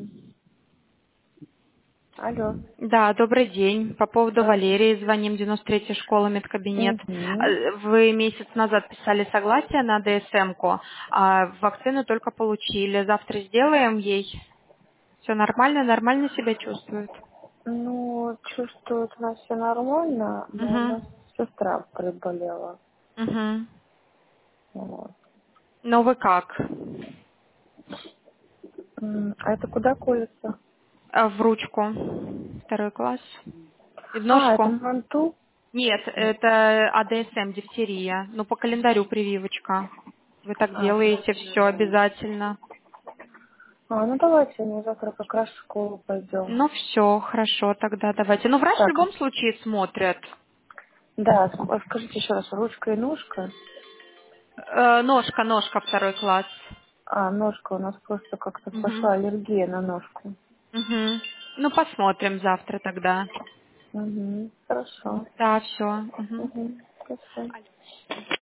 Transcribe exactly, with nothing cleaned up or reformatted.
Алло. Да, добрый день. По поводу Да. Валерии звоним, девяносто третья школа, медкабинет. Угу. Э, Вы месяц назад писали согласие на ДСМ-ку, а вакцину только получили. Завтра сделаем ей. Все нормально, нормально себя чувствует? Ну, чувствует у нас все нормально, но у Угу. нас сестра приболела. Угу. Вот. Ну вы как? М, А это куда колется? А, В ручку. Второй класс. И в А, это ножку? манту? Нет, это АДСМ, дифтерия. Ну, по календарю прививочка. Вы так А, делаете, все обязательно. а, ну давайте мы завтра как раз в школу пойдем. Ну все, хорошо, тогда давайте. Ну, врач в Так, любом случае смотрит. да, с- а скажите еще раз, ручка и ножка? Э, ножка, ножка, второй класс. А, ножка, у нас просто как-то Угу. пошла аллергия на ножку. Угу. Ну, посмотрим завтра тогда. Угу. Хорошо. Да, все. Угу. Хорошо.